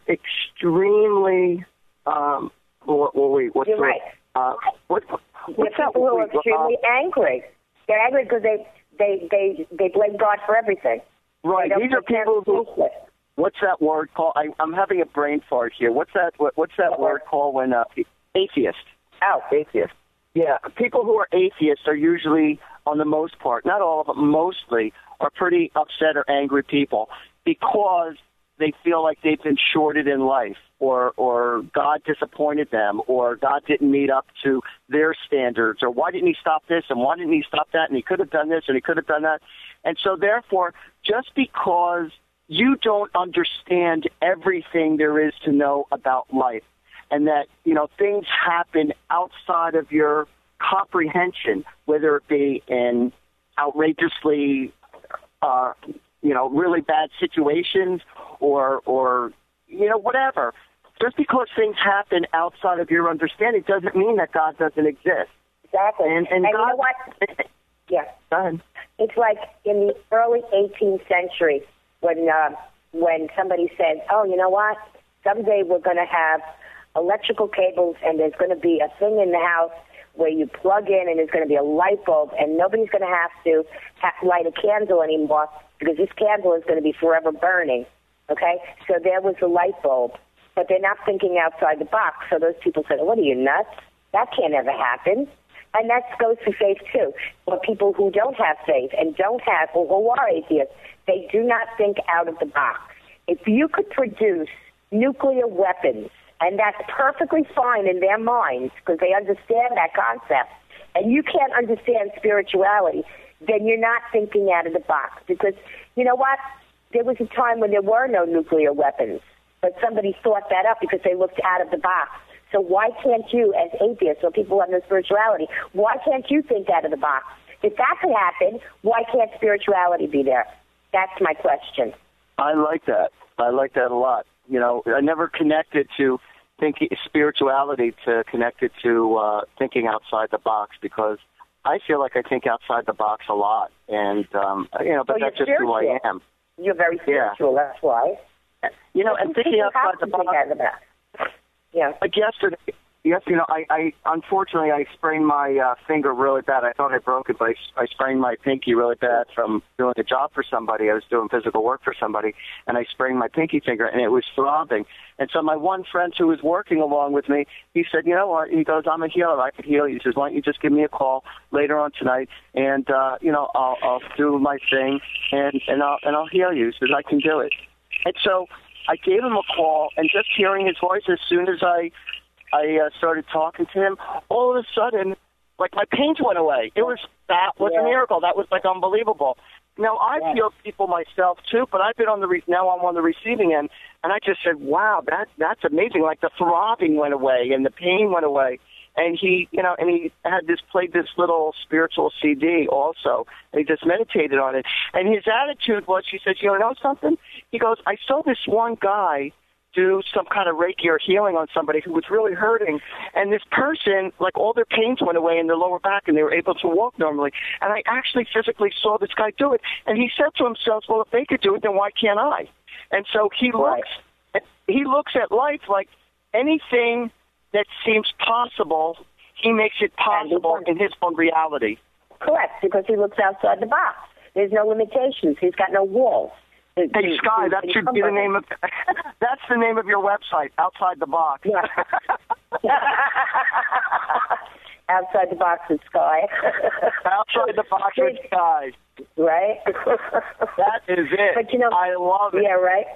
extremely, um, well, wait, what's You're the, right. Uh, what, what's yeah, that? People who are uh, extremely angry. They're angry because they, they, they, they blame God for everything. Right. These are people who... What's that word called? I, I'm having a brain fart here. What's that? What, what's that word called when uh, atheist? Oh, atheist. Yeah, people who are atheists are usually, on the most part, not all of them, mostly, are pretty upset or angry people. because they feel like they've been shorted in life, or or God disappointed them, or God didn't meet up to their standards, or why didn't he stop this, and why didn't he stop that, and he could have done this, and he could have done that. And so therefore, just because you don't understand everything there is to know about life, and that, you know, things happen outside of your comprehension, whether it be in outrageously, uh, you know, really bad situations, or, or, you know, whatever. Just because things happen outside of your understanding doesn't mean that God doesn't exist. Exactly. And, and, and God, you know what? Yeah. Go ahead. It's like in the early eighteenth century when uh, when somebody said, oh, you know what? Someday we're going to have electrical cables, and there's going to be a thing in the house where you plug in, and there's going to be a light bulb, and nobody's going to have to ha- light a candle anymore because this candle is going to be forever burning, okay? So there was the light bulb, but they're not thinking outside the box. So those people said, what are you, nuts? That can't ever happen. And that goes for faith, too. For people who don't have faith and don't have, or who are atheists, they do not think out of the box. If you could produce nuclear weapons, and that's perfectly fine in their minds because they understand that concept, and you can't understand spirituality, then you're not thinking out of the box. Because, you know what? There was a time when there were no nuclear weapons, but somebody thought that up because they looked out of the box. So why can't you, as atheists or people who have no spirituality, why can't you think out of the box? If that could happen, why can't spirituality be there? That's my question. I like that. I like that a lot. You know, I never connected to thinking spirituality to connected to uh, thinking outside the box, because I feel like I think outside the box a lot, and um, you know, but well, that's just who I am. You're very spiritual. Yeah. That's why. You know, and thinking outside the box. Yeah. Like yesterday, yes, you know, I, I unfortunately I sprained my uh, finger really bad. I thought I broke it, but I, I sprained my pinky really bad from doing a job for somebody. I was doing physical work for somebody, and I sprained my pinky finger, and it was throbbing. And so my one friend who was working along with me, he said, you know what? He goes, I'm a healer. I could heal you. He says, why don't you just give me a call later on tonight, and uh, you know, I'll, I'll do my thing, and and I'll and I'll heal you. He says, I can do it. And so I gave him a call, and just hearing his voice, as soon as I I uh, started talking to him, all of a sudden, like, my pains went away. It was that was yeah. a miracle. That was like unbelievable. Now I yeah. feel people myself too, but I've been on the re- now I'm on the receiving end, and I just said, wow, that that's amazing. Like the throbbing went away and the pain went away. And he, you know, and he had this played this little spiritual C D also, and he just meditated on it. And his attitude was, he said, you know something? He goes, I saw this one guy do some kind of Reiki or healing on somebody who was really hurting, and this person, like, all their pains went away in their lower back, and they were able to walk normally. And I actually physically saw this guy do it. And he said to himself, well, if they could do it, then why can't I? And so he right. looks, he looks at life like anything that seems possible, he makes it possible in his own reality. Correct, because he looks outside the box. There's no limitations. He's got no walls. Hey, Sky, that should be the name of that's the name of your website, Outside the Box. Yeah. Outside the Box with Sky. Outside the Box with Sky. Right? That is it. But you know, I love it. Yeah, right?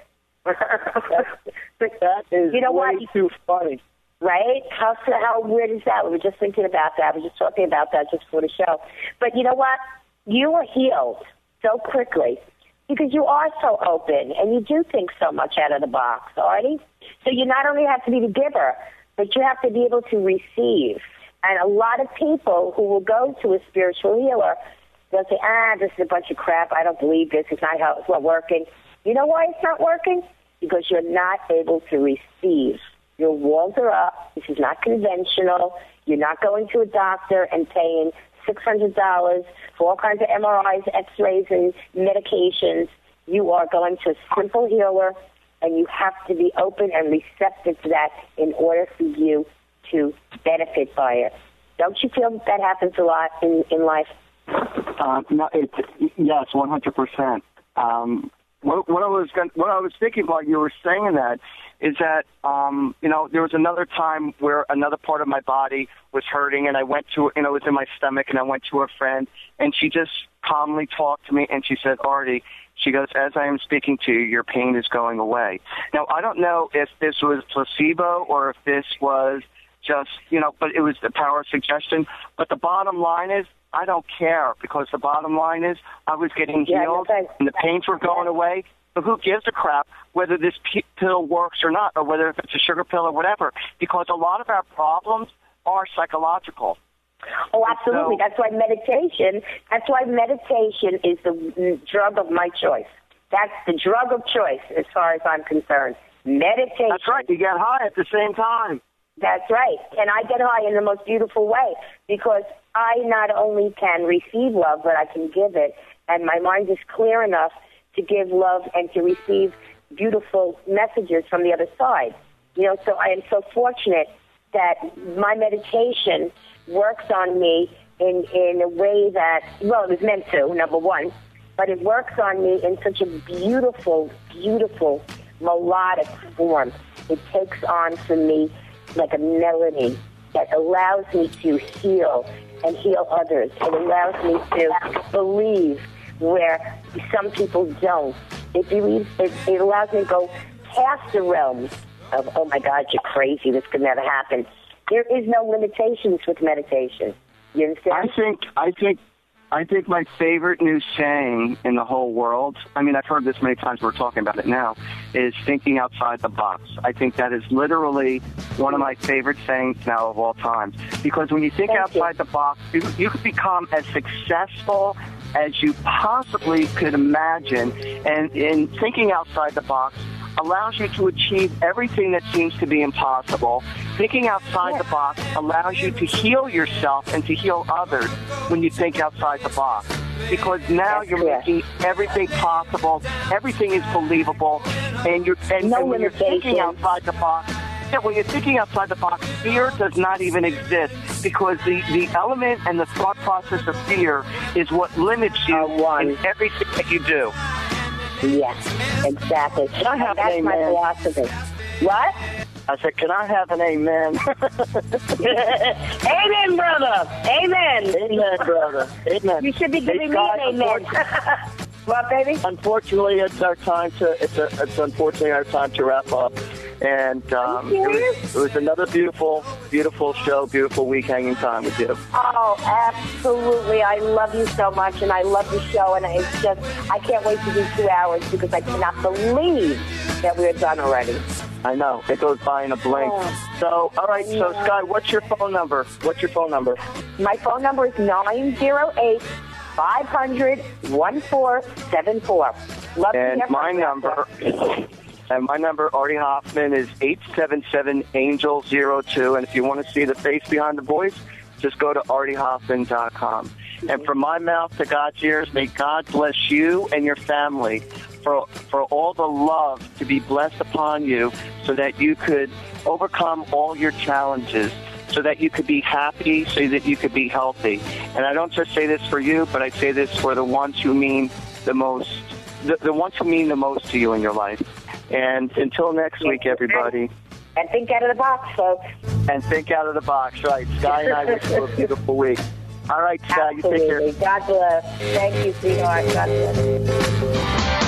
That is you know way what? too funny. Right? How how weird is that? We were just thinking about that. We were just talking about that just for the show. But you know what? You were healed so quickly because you are so open and you do think so much out of the box, Artie. So you not only have to be the giver, but you have to be able to receive. And a lot of people who will go to a spiritual healer, they'll say, ah, this is a bunch of crap. I don't believe this. It's not how it's not working. You know why it's not working? Because you're not able to receive. Your walls are up. This is not conventional. You're not going to a doctor and paying six hundred dollars for all kinds of M R Is, X-rays, and medications. You are going to a simple healer, and you have to be open and receptive to that in order for you to benefit by it. Don't you feel that, that happens a lot in, in life? Uh, no, it, yes, one hundred percent. Um, what, what I was going, what I was thinking while you were saying that is that, um, you know, there was another time where another part of my body was hurting, and I went to, you know, it was in my stomach, and I went to a friend, and she just calmly talked to me, and she said, Artie, She goes, as I am speaking to you, your pain is going away. Now, I don't know if this was placebo or if this was just, you know, but it was the power of suggestion. But the bottom line is, I don't care, because the bottom line is I was getting healed yeah, and the pains were going yeah. away. But who gives a crap whether this p- pill works or not, or whether if it's a sugar pill or whatever, because a lot of our problems are psychological. Oh, absolutely. So, that's why meditation, that's why meditation is the drug of my choice. That's the drug of choice as far as I'm concerned. Meditation. That's right. You get high at the same time. That's right. And I get high in the most beautiful way, because I not only can receive love, but I can give it. And my mind is clear enough to give love and to receive beautiful messages from the other side. You know, so I am so fortunate that my meditation works on me in, in a way that, well, it was meant to, number one, but it works on me in such a beautiful, beautiful, melodic form. It takes on for me like a melody that allows me to heal and heal others. It allows me to believe where some people don't. It believes it, it allows me to go past the realms of, oh my God, you're crazy, this could never happen. There is no limitations with meditation. You understand? I think I think I think my favorite new saying in the whole world, I mean, I've heard this many times, we're talking about it now, is thinking outside the box. I think that is literally one of my favorite sayings now of all time. Because when you think Thank outside you. the box, you, you can become as successful as you possibly could imagine. And in thinking outside the box allows you to achieve everything that seems to be impossible. Thinking outside yes. the box allows you to heal yourself and to heal others when you think outside the box. Because now That's you're correct. making everything possible, everything is believable, and you're and, no and when you're thinking limitations. outside the box, yeah, when you're thinking outside the box, fear does not even exist, because the, the element and the thought process of fear is what limits you in everything that you do. Yes, exactly. Can I have That's an my amen? philosophy. What? I said, can I have an amen? Amen, brother. Amen. Amen, brother. Amen. You should be giving Hey, me Scott, an amen. What, baby? Unfortunately, it's our time to. It's a, It's unfortunately our time to wrap up. And um, it, was, it was another beautiful, beautiful show, beautiful week hanging time with you. Oh, absolutely. I love you so much, and I love the show, and it's just, I can't wait to do two hours because I cannot believe that we're done already. I know. It goes by in a blink. Oh. So, all right. So, Yeah. Sky, what's your phone number? What's your phone number? My phone number is nine zero eight, five hundred, fourteen seventy-four. Love to And hear my from you. number, and my number, Artie Hoffman, is eight seven seven angel zero two. And if you want to see the face behind the voice, just go to artie hoffman dot com. And from my mouth to God's ears, may God bless you and your family for for all the love to be blessed upon you, so that you could overcome all your challenges, so that you could be happy, so that you could be healthy. And I don't just say this for you, but I say this for the ones who mean the most, the, the ones who mean the most to you in your life. And until next week, everybody. And think out of the box, folks. And think out of the box, right? Sky and I wish you a beautiful week. All right, Sky, you take care. Absolutely. God bless. Thank you, sweetheart. God bless.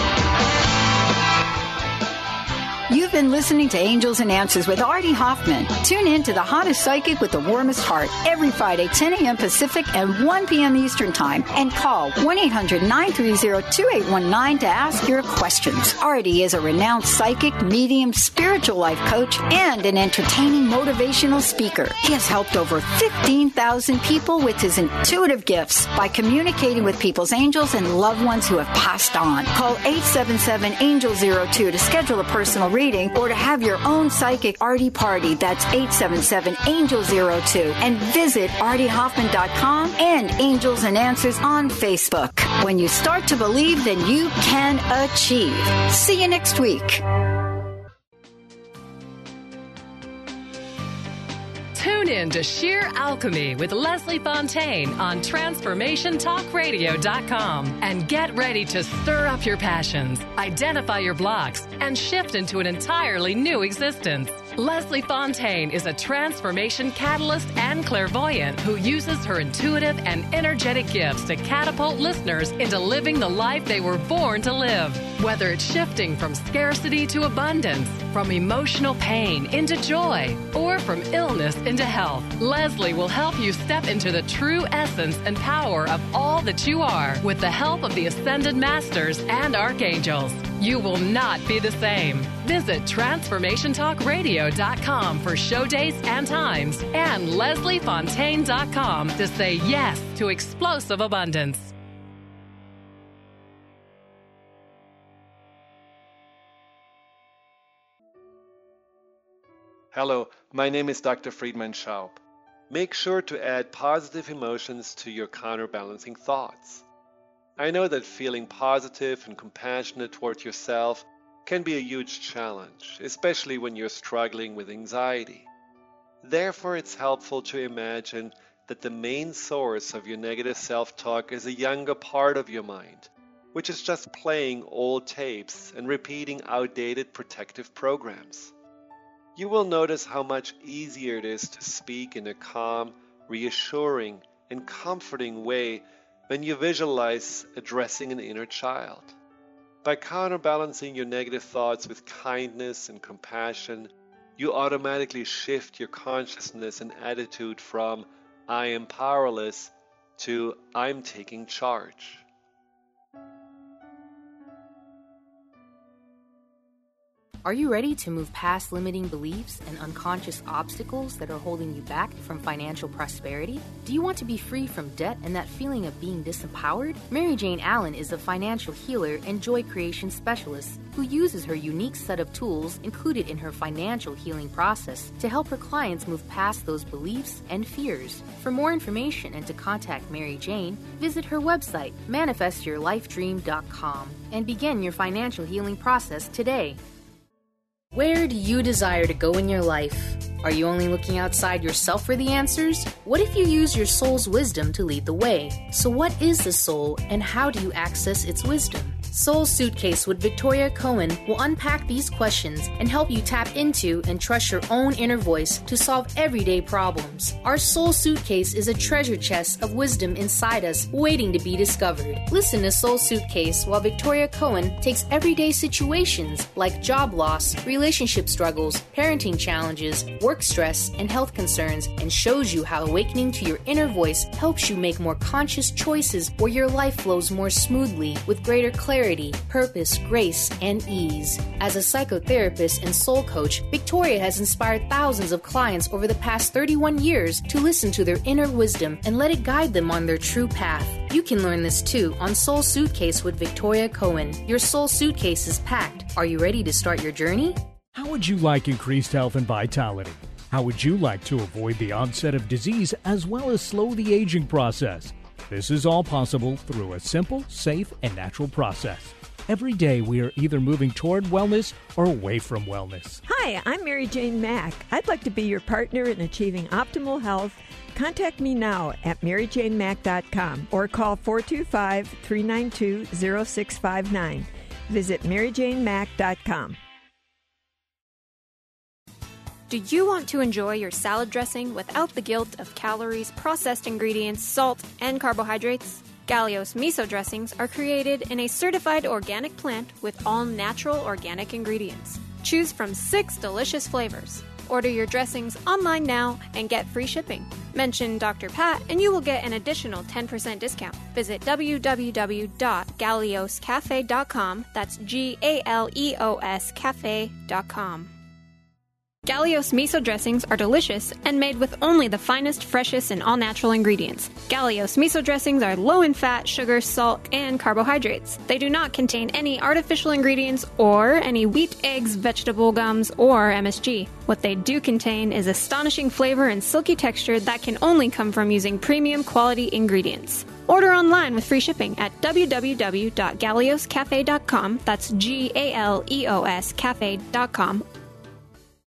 You've been listening to Angels and Answers with Artie Hoffman. Tune in to the hottest psychic with the warmest heart every Friday, ten a.m. Pacific and one p.m. Eastern Time. And call one eight hundred nine three zero two eight one nine to ask your questions. Artie is a renowned psychic, medium, spiritual life coach, and an entertaining motivational speaker. He has helped over fifteen thousand people with his intuitive gifts by communicating with people's angels and loved ones who have passed on. Call eight seven seven angel zero two to schedule a personal reading or to have your own psychic Artie party. That's eight seven seven angel zero two. And visit artie hoffman dot com and Angels and Answers on Facebook. When you start to believe, then you can achieve. See you next week. Tune Tune in to Sheer Alchemy with Leslie Fontaine on transformation talk radio dot com and get ready to stir up your passions, identify your blocks, and shift into an entirely new existence. Leslie Fontaine is a transformation catalyst and clairvoyant who uses her intuitive and energetic gifts to catapult listeners into living the life they were born to live. Whether it's shifting from scarcity to abundance, from emotional pain into joy, or from illness into health, Leslie will help you step into the true essence and power of all that you are with the help of the Ascended Masters and Archangels. You will not be the same. Visit transformation talk radio dot com for show dates and times and leslie fontaine dot com to say yes to explosive abundance. Hello, my name is Doctor Friedman Schaub. Make sure to add positive emotions to your counterbalancing thoughts. I know that feeling positive and compassionate toward yourself can be a huge challenge, especially when you're struggling with anxiety. Therefore, it's helpful to imagine that the main source of your negative self-talk is a younger part of your mind, which is just playing old tapes and repeating outdated protective programs. You will notice how much easier it is to speak in a calm, reassuring, and comforting way when you visualize addressing an inner child. By counterbalancing your negative thoughts with kindness and compassion, you automatically shift your consciousness and attitude from "I am powerless" to "I'm taking charge." Are you ready to move past limiting beliefs and unconscious obstacles that are holding you back from financial prosperity? Do you want to be free from debt and that feeling of being disempowered? Mary Jane Allen is a financial healer and joy creation specialist who uses her unique set of tools included in her financial healing process to help her clients move past those beliefs and fears. For more information and to contact Mary Jane, visit her website, manifest your life dream dot com, and begin your financial healing process today. Where do you desire to go in your life? Are you only looking outside yourself for the answers? What if you use your soul's wisdom to lead the way? So what is the soul and how do you access its wisdom? Soul Suitcase with Victoria Cohen will unpack these questions and help you tap into and trust your own inner voice to solve everyday problems. Our Soul Suitcase is a treasure chest of wisdom inside us waiting to be discovered. Listen to Soul Suitcase while Victoria Cohen takes everyday situations like job loss, relationship struggles, parenting challenges, work stress, and health concerns and shows you how awakening to your inner voice helps you make more conscious choices where your life flows more smoothly with greater clarity, purpose, grace, and ease. As a psychotherapist and soul coach, Victoria has inspired thousands of clients over the past thirty-one years to listen to their inner wisdom and let it guide them on their true path. You can learn this too on Soul Suitcase with Victoria Cohen. Your soul suitcase is packed. Are you ready to start your journey? How would you like increased health and vitality? How would you like to avoid the onset of disease as well as slow the aging process? This is all possible through a simple, safe, and natural process. Every day we are either moving toward wellness or away from wellness. Hi, I'm Mary Jane Mack. I'd like to be your partner in achieving optimal health. Contact me now at mary jane mack dot com or call four two five, three nine two, zero six five nine. Visit mary jane mack dot com. Do you want to enjoy your salad dressing without the guilt of calories, processed ingredients, salt, and carbohydrates? Galios miso dressings are created in a certified organic plant with all natural organic ingredients. Choose from six delicious flavors. Order your dressings online now and get free shipping. Mention Doctor Pat and you will get an additional ten percent discount. Visit w w w dot galeos cafe dot com. That's G A L E O S cafe dot com. Galios miso dressings are delicious and made with only the finest, freshest, and all-natural ingredients. Galios miso dressings are low in fat, sugar, salt, and carbohydrates. They do not contain any artificial ingredients or any wheat, eggs, vegetable gums, or M S G. What they do contain is astonishing flavor and silky texture that can only come from using premium quality ingredients. Order online with free shipping at w w w dot galeos cafe dot com. That's G A L E O S cafe dot com.